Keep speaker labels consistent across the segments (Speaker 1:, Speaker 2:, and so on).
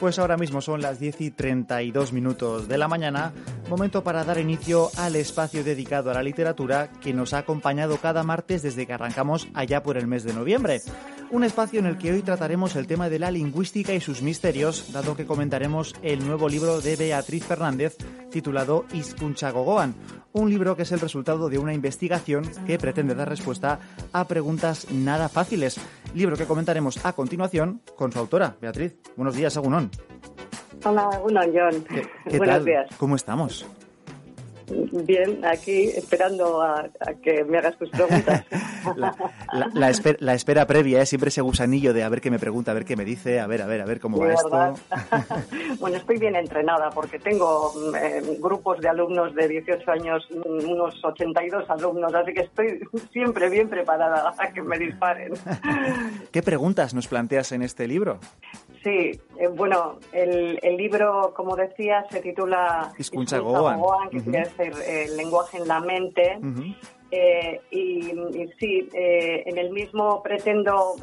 Speaker 1: Pues ahora mismo son las 10:32 de la mañana, momento para dar inicio al espacio dedicado a la literatura que nos ha acompañado cada martes desde que arrancamos allá por el mes de noviembre. Un espacio en el que hoy trataremos el tema de la lingüística y sus misterios, dado que comentaremos el nuevo libro de Beatriz Fernández titulado Hizkuntza Gogoan, un libro que es el resultado de una investigación que pretende dar respuesta a preguntas nada fáciles. Libro que comentaremos a continuación con su autora, Beatriz. Buenos días, Egunon.
Speaker 2: Hola, Egunon, John.
Speaker 1: ¿Qué
Speaker 2: Buenos
Speaker 1: tal?
Speaker 2: días.
Speaker 1: ¿Cómo estamos?
Speaker 2: Bien, aquí esperando a que me hagas tus preguntas.
Speaker 1: La espera previa, siempre ese gusanillo de a ver qué me pregunta, a ver qué me dice, a ver cómo va esto.
Speaker 2: Bueno, estoy bien entrenada porque tengo grupos de alumnos de 18 años, unos 82 alumnos, así que estoy siempre bien preparada a que me disparen.
Speaker 1: ¿Qué preguntas nos planteas en este libro?
Speaker 2: Sí, bueno, el libro, como decía, se titula
Speaker 1: Hizkuntza Gogoan,
Speaker 2: que quiere decir lenguaje en la mente. Y sí, en el mismo pretendo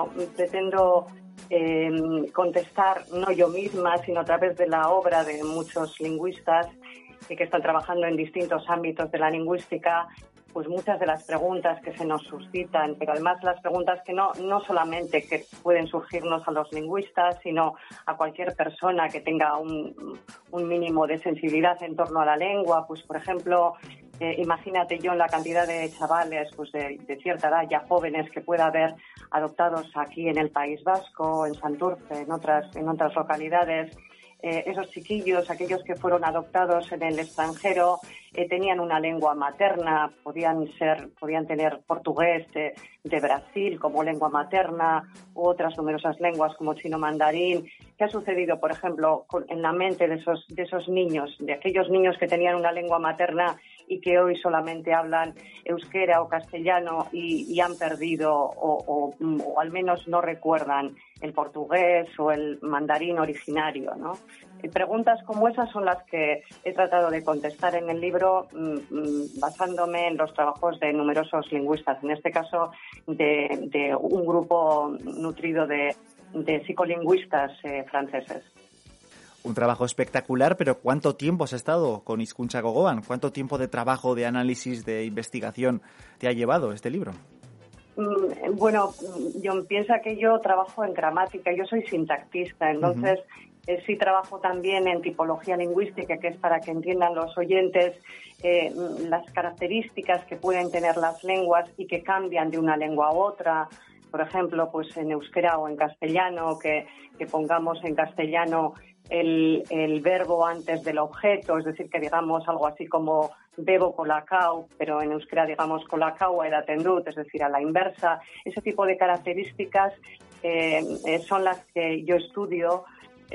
Speaker 2: contestar, no yo misma, sino a través de la obra de muchos lingüistas que están trabajando en distintos ámbitos de la lingüística, pues muchas de las preguntas que se nos suscitan, pero además las preguntas que no solamente que pueden surgirnos a los lingüistas, sino a cualquier persona que tenga un mínimo de sensibilidad en torno a la lengua. Pues, por ejemplo, imagínate yo la cantidad de chavales pues de cierta edad, ya jóvenes, que pueda haber adoptados aquí en el País Vasco, en Santurce, en otras localidades. Esos chiquillos, aquellos que fueron adoptados en el extranjero, tenían una lengua materna, podían tener portugués de Brasil como lengua materna u otras numerosas lenguas como chino mandarín. ¿Qué ha sucedido, por ejemplo, en la mente de esos niños, de aquellos niños que tenían una lengua materna y que hoy solamente hablan euskera o castellano y han perdido o al menos no recuerdan el portugués o el mandarín originario, ¿no? Preguntas como esas son las que he tratado de contestar en el libro basándome en los trabajos de numerosos lingüistas, en este caso de un grupo nutrido de psicolingüistas franceses.
Speaker 1: Un trabajo espectacular, pero ¿cuánto tiempo has estado con Hizkuntza Gogoan? ¿Cuánto tiempo de trabajo, de análisis, de investigación te ha llevado este libro?
Speaker 2: Bueno, yo pienso que yo trabajo en gramática, yo soy sintaxista, entonces sí trabajo también en tipología lingüística, que es para que entiendan los oyentes las características que pueden tener las lenguas y que cambian de una lengua a otra. Por ejemplo, pues en euskera o en castellano, que pongamos en castellano el verbo antes del objeto, es decir, que digamos algo así como bebo colacao, pero en euskera digamos colacao edatendut, es decir, a la inversa. Ese tipo de características son las que yo estudio.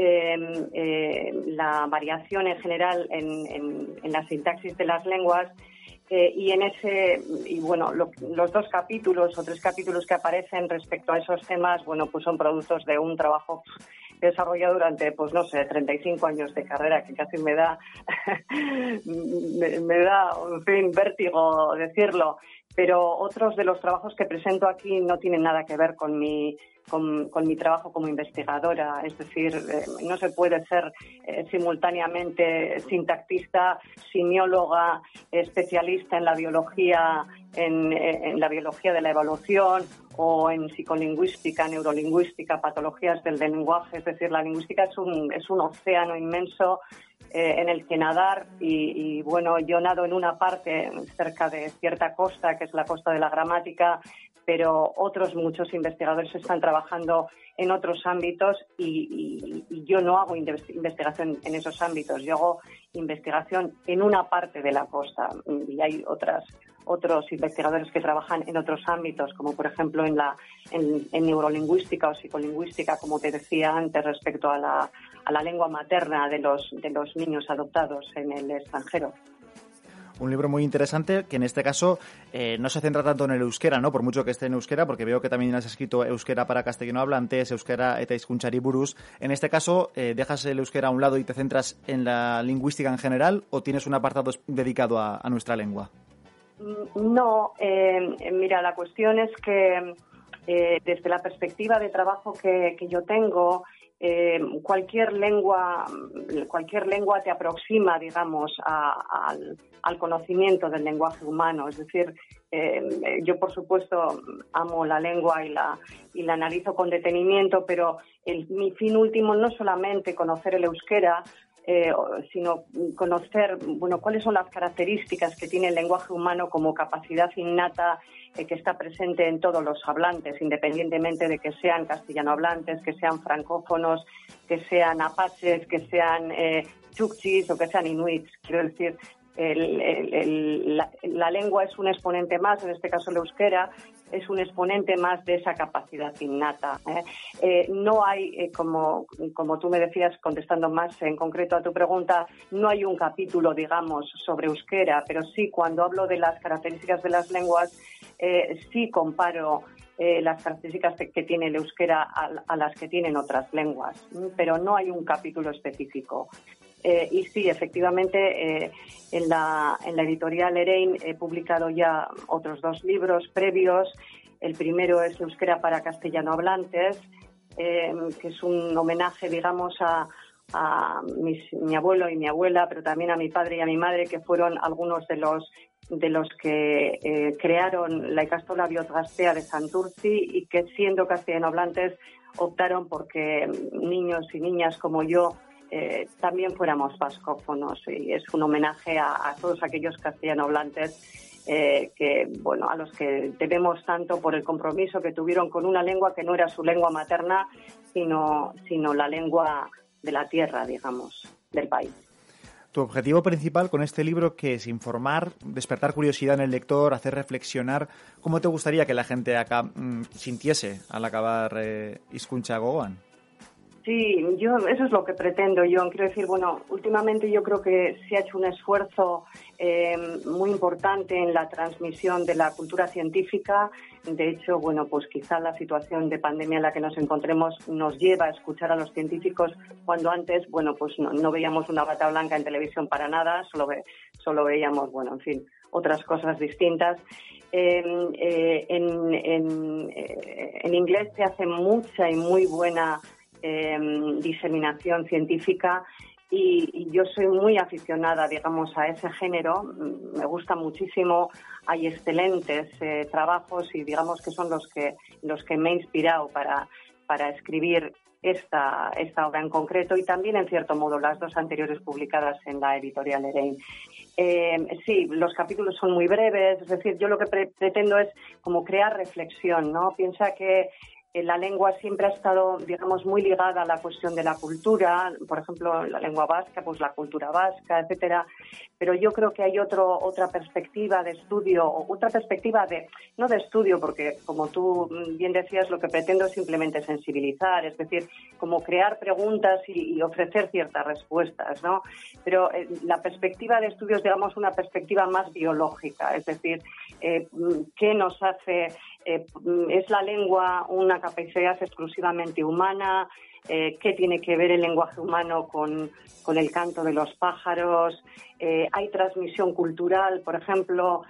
Speaker 2: La variación en general en la sintaxis de las lenguas. Los 2 capítulos o 3 capítulos que aparecen respecto a esos temas, bueno, pues son productos de un trabajo desarrollado durante, pues no sé, 35 años de carrera, que casi me da, en fin, vértigo decirlo. Pero otros de los trabajos que presento aquí no tienen nada que ver con mi trabajo como investigadora. Es decir, no se puede ser simultáneamente sintaxista, simióloga, especialista en la biología, en la biología de la evolución o en psicolingüística, neurolingüística, patologías del lenguaje. Es decir, la lingüística es un océano inmenso en el que nadar y bueno, yo nado en una parte cerca de cierta costa, que es la costa de la gramática, pero otros muchos investigadores están trabajando en otros ámbitos y yo no hago investigación en esos ámbitos, yo hago investigación en una parte de la costa y hay otros investigadores que trabajan en otros ámbitos, como por ejemplo en neurolingüística o psicolingüística, como te decía antes, respecto a la lengua materna de los niños adoptados en el extranjero.
Speaker 1: Un libro muy interesante que en este caso no se centra tanto en el euskera, ¿no? Por mucho que esté en euskera, porque veo que también has escrito euskera para castellano hablantes, euskera eta hizkuntzari buruz. En este caso, ¿dejas el euskera a un lado y te centras en la lingüística en general o tienes un apartado dedicado a nuestra lengua?
Speaker 2: No, mira, la cuestión es que desde la perspectiva de trabajo que yo tengo, cualquier lengua te aproxima, digamos, al conocimiento del lenguaje humano. Es decir, yo por supuesto amo la lengua y la analizo con detenimiento, pero mi fin último no es solamente conocer el euskera, sino conocer, cuáles son las características que tiene el lenguaje humano como capacidad innata que está presente en todos los hablantes, independientemente de que sean castellanohablantes, que sean francófonos, que sean apaches, que sean chukchis o que sean inuits. Quiero decir, la lengua es un exponente más, en este caso el euskera, es un exponente más de esa capacidad innata. No hay, como tú me decías, contestando más en concreto a tu pregunta, no hay un capítulo, digamos, sobre euskera, pero sí, cuando hablo de las características de las lenguas, sí comparo las características que tiene el euskera a las que tienen otras lenguas, pero no hay un capítulo específico. Y sí, efectivamente, en la editorial Erein he publicado ya otros 2 libros previos. El primero es Euskera para castellanohablantes, que es un homenaje, digamos, a mi abuelo y mi abuela, pero también a mi padre y a mi madre, que fueron algunos de los que crearon la Ikastola Bihotz Gaztea de Santurtzi y que, siendo castellanohablantes, optaron porque niños y niñas como yo también fuéramos vascófonos, y es un homenaje a todos aquellos castellanohablantes a los que debemos tanto por el compromiso que tuvieron con una lengua que no era su lengua materna, sino la lengua de la tierra, digamos, del país.
Speaker 1: Tu objetivo principal con este libro, ¿qué es? ¿Informar, despertar curiosidad en el lector, hacer reflexionar? ¿Cómo te gustaría que la gente acá sintiese al acabar Hizkuntza Gogoan?
Speaker 2: Sí, eso es lo que pretendo yo. Quiero decir, últimamente yo creo que se ha hecho un esfuerzo muy importante en la transmisión de la cultura científica. De hecho, pues quizá la situación de pandemia en la que nos encontremos nos lleva a escuchar a los científicos cuando antes, pues no veíamos una bata blanca en televisión para nada, solo veíamos, otras cosas distintas. En inglés se hace mucha y muy buena diseminación científica y yo soy muy aficionada, digamos, a ese género. Me gusta muchísimo, hay excelentes trabajos y digamos que son los que me he inspirado para escribir esta obra en concreto, y también, en cierto modo, las 2 anteriores publicadas en la editorial Erein. Sí, los capítulos son muy breves, es decir, yo lo que pretendo es como crear reflexión, ¿no? Piensa que la lengua siempre ha estado, digamos, muy ligada a la cuestión de la cultura, por ejemplo, la lengua vasca, pues la cultura vasca, etcétera. Pero yo creo que hay otra perspectiva de estudio, o otra perspectiva no de estudio, porque como tú bien decías, lo que pretendo es simplemente sensibilizar, es decir, como crear preguntas y ofrecer ciertas respuestas, ¿no? Pero la perspectiva de estudio es, digamos, una perspectiva más biológica, es decir, ¿qué nos hace? ¿Es la lengua una capacidad exclusivamente humana? ¿Qué tiene que ver el lenguaje humano con el canto de los pájaros? ¿Hay transmisión cultural, por ejemplo,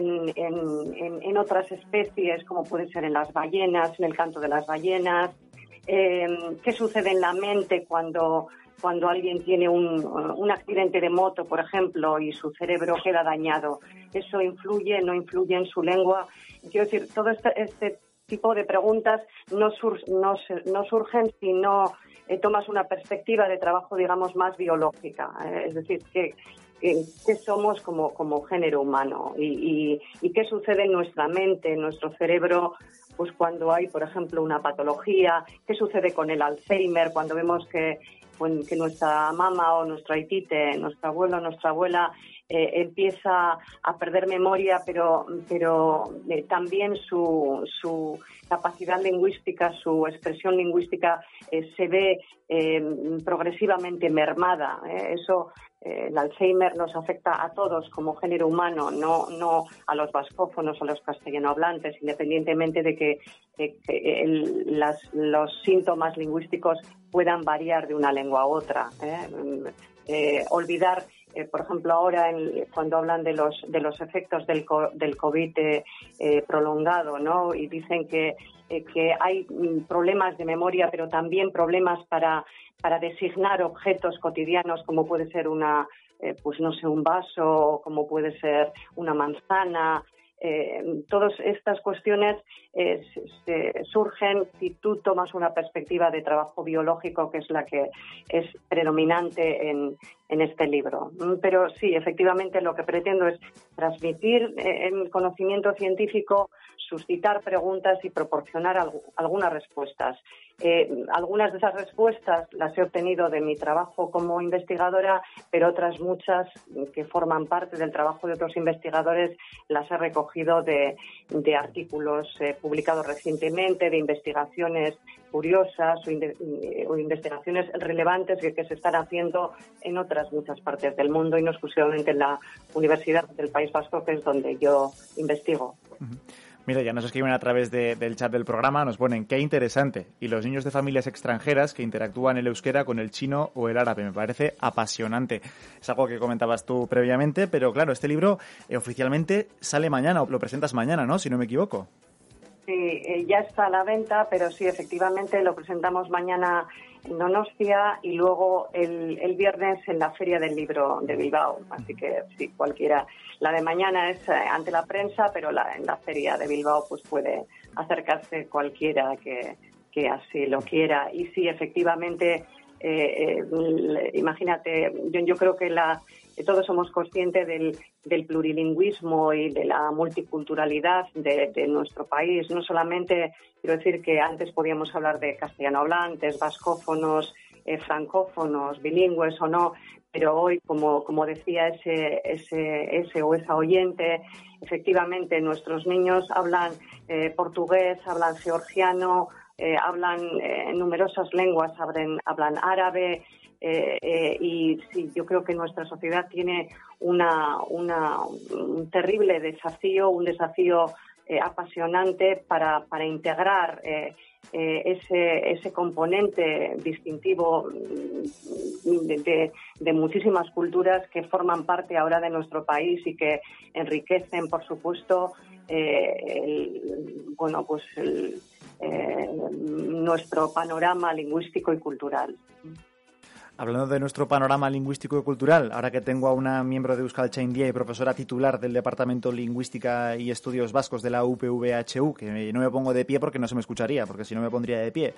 Speaker 2: en otras especies, como puede ser en las ballenas, en el canto de las ballenas? ¿Qué sucede en la mente cuando alguien tiene un accidente de moto, por ejemplo, y su cerebro queda dañado? ¿Eso influye, no influye en su lengua? Quiero decir, todo este tipo de preguntas no surgen si no tomas una perspectiva de trabajo, digamos, más biológica. Es decir, ¿qué somos como género humano? Y qué sucede en nuestra mente, en nuestro cerebro, pues cuando hay, por ejemplo, una patología? ¿Qué sucede con el Alzheimer cuando vemos que nuestra mamá o nuestro aitite, nuestro abuelo o nuestra abuela empieza a perder memoria, pero también su capacidad lingüística, su expresión lingüística se ve progresivamente mermada. El Alzheimer nos afecta a todos como género humano, no a los vascófonos o a los castellanohablantes, independientemente de que los síntomas lingüísticos puedan variar de una lengua a otra. Olvidar, por ejemplo, ahora cuando hablan de los efectos del COVID prolongado, ¿no? Y dicen que que hay problemas de memoria, pero también problemas para designar objetos cotidianos, como puede ser un vaso, como puede ser una manzana. Todas estas cuestiones surgen si tú tomas una perspectiva de trabajo biológico, que es la que es predominante en este libro. Pero sí, efectivamente lo que pretendo es transmitir el conocimiento científico, suscitar preguntas y proporcionar algunas respuestas. Algunas de esas respuestas las he obtenido de mi trabajo como investigadora, pero otras muchas que forman parte del trabajo de otros investigadores las he recogido de artículos publicados recientemente, de investigaciones curiosas o investigaciones relevantes que se están haciendo en otras muchas partes del mundo y no exclusivamente en la Universidad del País Vasco, que es donde yo investigo.
Speaker 1: Uh-huh. Mira, ya nos escriben a través del chat del programa, nos ponen qué interesante. Y los niños de familias extranjeras que interactúan el euskera con el chino o el árabe. Me parece apasionante. Es algo que comentabas tú previamente, pero claro, este libro oficialmente sale mañana, o lo presentas mañana, ¿no? Si no me equivoco.
Speaker 2: Sí, ya está a la venta, pero sí, efectivamente lo presentamos mañana en Donostia y luego el viernes en la Feria del Libro de Bilbao. Así que sí, cualquiera. La de mañana es ante la prensa, pero en la Feria de Bilbao pues puede acercarse cualquiera que así lo quiera. Y sí, efectivamente, imagínate, yo creo que todos somos conscientes del plurilingüismo y de la multiculturalidad de nuestro país. No solamente, quiero decir que antes podíamos hablar de castellano hablantes, vascófonos, francófonos, bilingües o no, pero hoy, como decía ese o esa oyente, efectivamente nuestros niños hablan portugués, hablan georgiano, hablan numerosas lenguas, hablan árabe. Y sí, yo creo que nuestra sociedad tiene un terrible desafío, un desafío apasionante para integrar ese componente distintivo de muchísimas culturas que forman parte ahora de nuestro país y que enriquecen, por supuesto, nuestro panorama lingüístico y cultural.
Speaker 1: Hablando de nuestro panorama lingüístico y cultural, ahora que tengo a una miembro de Euskaltzaindia y profesora titular del Departamento Lingüística y Estudios Vascos de la UPV-HU, que no me pongo de pie porque no se me escucharía, porque si no me pondría de pie.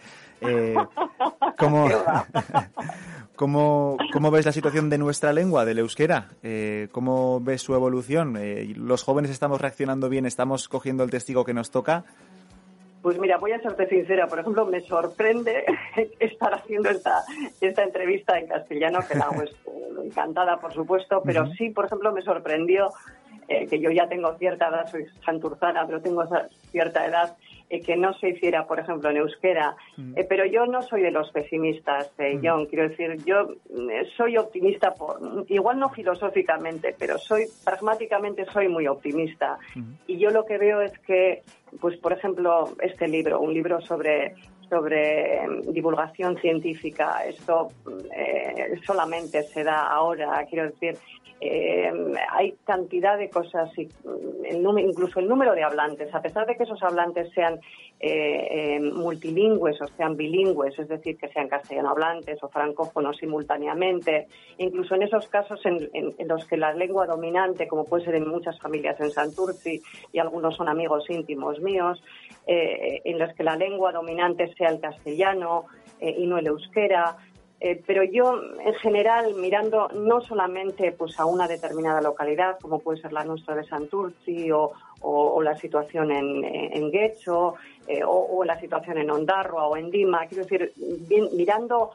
Speaker 1: ¿Cómo ves la situación de nuestra lengua, del euskera? ¿Cómo ves su evolución? ¿Los jóvenes estamos reaccionando bien? ¿Estamos cogiendo el testigo que nos toca?
Speaker 2: Pues mira, voy a serte sincera. Por ejemplo, me sorprende estar haciendo esta entrevista en castellano, que la hago encantada, por supuesto, pero sí, por ejemplo, me sorprendió que yo ya tengo cierta edad, soy santurzana, pero tengo cierta edad, que no se hiciera, por ejemplo, en euskera. Pero yo no soy de los pesimistas, John. Quiero decir, yo soy optimista, igual no filosóficamente, pero pragmáticamente soy muy optimista. Y yo lo que veo es que, pues por ejemplo, este libro, un libro sobre divulgación científica, esto solamente se da ahora, quiero decir, hay cantidad de cosas, incluso el número de hablantes, a pesar de que esos hablantes sean multilingües o sean bilingües, es decir, que sean castellano hablantes o francófonos simultáneamente, incluso en esos casos en los que la lengua dominante, como puede ser en muchas familias en Santurtzi, y algunos son amigos íntimos míos, en los que la lengua dominante sea el castellano y no el euskera. Pero yo, en general, mirando no solamente pues a una determinada localidad, como puede ser la nuestra de Santurtzi o la situación en Getxo o la situación en Ondarroa o en Dima, quiero decir, mirando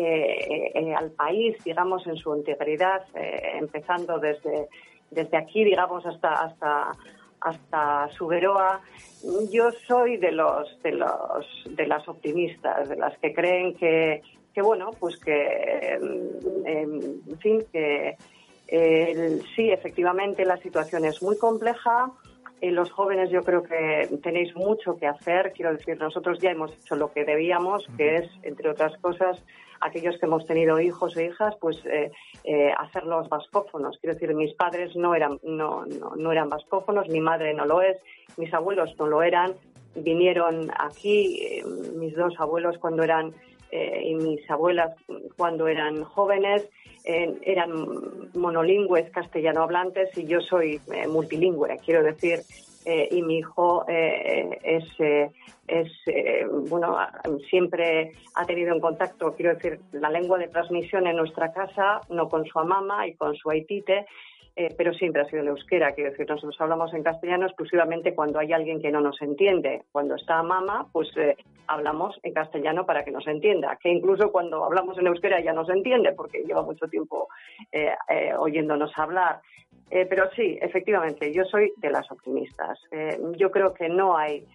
Speaker 2: al país, digamos, en su integridad, empezando desde aquí, digamos, hasta Zuberoa. Yo soy de las optimistas, de las que creen que bueno, pues que, en fin, que sí, efectivamente la situación es muy compleja. Los jóvenes yo creo que tenéis mucho que hacer. Quiero decir, nosotros ya hemos hecho lo que debíamos, que es, entre otras cosas, aquellos que hemos tenido hijos e hijas, pues hacerlos vascófonos. Quiero decir, mis padres no eran vascófonos, mi madre no lo es, mis abuelos no lo eran. vinieron aquí, mis dos abuelos cuando eran y mis abuelas cuando eran jóvenes, eran monolingües castellano hablantes y yo soy multilingüe, quiero decir, y mi hijo bueno, siempre ha tenido en contacto, quiero decir, la lengua de transmisión en nuestra casa, no con su amama y con su aitite, pero siempre ha sido el euskera, quiero decir, nosotros hablamos en castellano exclusivamente cuando hay alguien que no nos entiende. Cuando está mama, pues hablamos en castellano para que nos entienda, que incluso cuando hablamos en euskera ya nos entiende, porque lleva mucho tiempo oyéndonos hablar. Pero sí, efectivamente, yo soy de las optimistas. Yo creo que no hay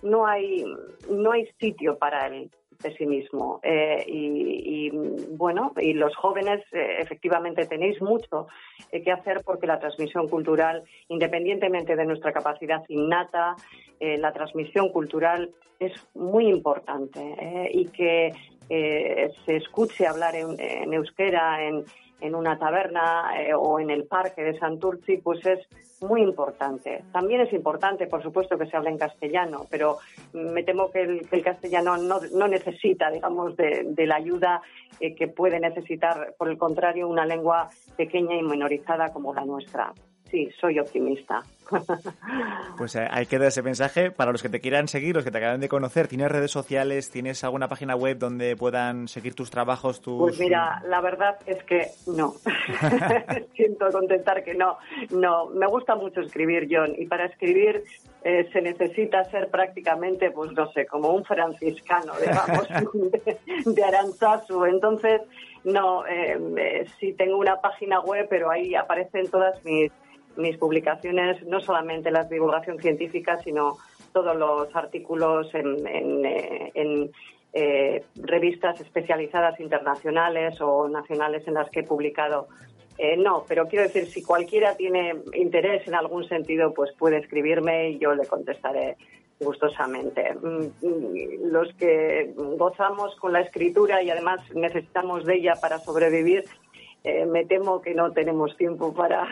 Speaker 2: sitio para el pesimismo y bueno, y los jóvenes efectivamente tenéis mucho que hacer porque la transmisión cultural, independientemente de nuestra capacidad innata, la transmisión cultural es muy importante y que se escuche hablar en euskera en una taberna o en el parque de Santurtzi, pues es muy importante. También es importante, por supuesto, que se hable en castellano, pero me temo que el castellano no necesita, digamos, de la ayuda que puede necesitar, por el contrario, una lengua pequeña y minorizada como la nuestra. Sí, soy optimista.
Speaker 1: Pues ahí queda ese mensaje. Para los que te quieran seguir, los que te acaban de conocer, ¿tienes redes sociales? ¿Tienes alguna página web donde puedan seguir tus trabajos?
Speaker 2: Pues mira, la verdad es que no. Siento contestar que no. No, me gusta mucho escribir, John, y para escribir se necesita ser prácticamente, pues no sé, como un franciscano, digamos, de Arantzazu. Entonces, no, sí tengo una página web, pero ahí aparecen todas mis publicaciones, no solamente la divulgación científica, sino todos los artículos en revistas especializadas internacionales o nacionales en las que he publicado. No, pero quiero decir, si cualquiera tiene interés en algún sentido, pues puede escribirme y yo le contestaré gustosamente. Los que gozamos con la escritura y además necesitamos de ella para sobrevivir, me temo que no tenemos tiempo para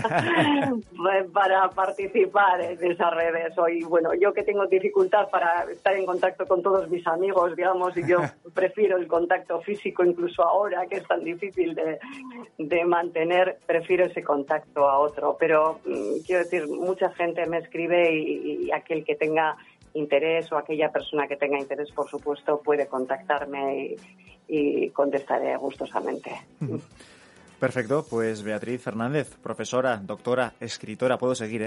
Speaker 2: participar en esas redes hoy. Bueno, yo que tengo dificultad para estar en contacto con todos mis amigos, digamos, y yo prefiero el contacto físico, incluso ahora que es tan difícil de mantener, prefiero ese contacto a otro. Pero quiero decir, mucha gente me escribe y aquel que tenga interés o aquella persona que tenga interés, por supuesto, puede contactarme y contestaré gustosamente.
Speaker 1: Perfecto, pues Beatriz Fernández, profesora, doctora, escritora, puedo seguir,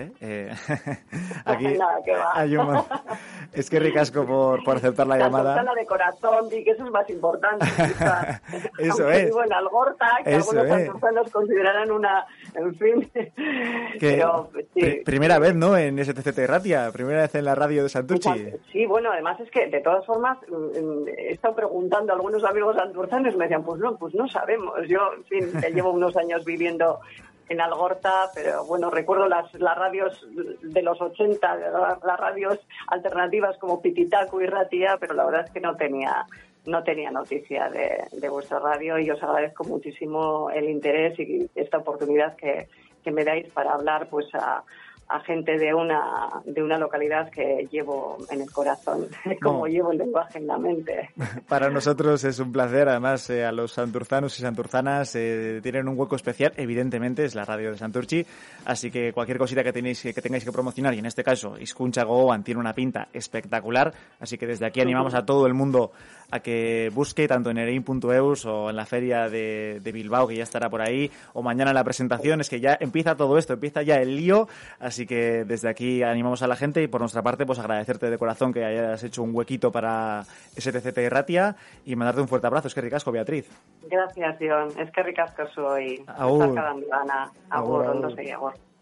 Speaker 1: Aquí
Speaker 2: nada, que va.
Speaker 1: hay Es que ricasco por aceptar la llamada.
Speaker 2: Santuzana de corazón, di que eso es más importante.
Speaker 1: Eso es.
Speaker 2: Vivo en Algorta, que
Speaker 1: eso
Speaker 2: algunos
Speaker 1: es.
Speaker 2: santurzanos considerarán una, en fin. Pero, sí.
Speaker 1: Primera vez, ¿no? En STCT Ratia, primera vez en la radio de Santurtzi.
Speaker 2: Sí, bueno, además es que, de todas formas, he estado preguntando a algunos amigos santurzanos y me decían, pues no sabemos. Yo, en fin, que llevo unos años viviendo en Algorta, pero bueno, recuerdo las radios de los 80, las radios alternativas como Pititaku y Ratia, pero la verdad es que no tenía noticia de vuestra radio y os agradezco muchísimo el interés y esta oportunidad que me dais para hablar pues a gente de una localidad que llevo en el corazón, como llevo el lenguaje en la mente.
Speaker 1: Para nosotros es un placer, además a los santurzanos y santurzanas tienen un hueco especial, evidentemente es la radio de Santurtzi, así que cualquier cosita que tengáis que promocionar, y en este caso Hizkuntza Gogoan tiene una pinta espectacular, así que desde aquí animamos a todo el mundo a que busque tanto en erein.eus o en la feria de Bilbao, que ya estará por ahí, o mañana en la presentación. Es que ya empieza todo esto, empieza ya el lío, así que desde aquí animamos a la gente y por nuestra parte pues agradecerte de corazón que hayas hecho un huequito para STCT Ratia y mandarte un fuerte abrazo. Es que ricasco, Beatriz.
Speaker 2: Gracias, John. Es que ricasco soy.
Speaker 1: Agur.
Speaker 2: Agur, ondo segi, agur.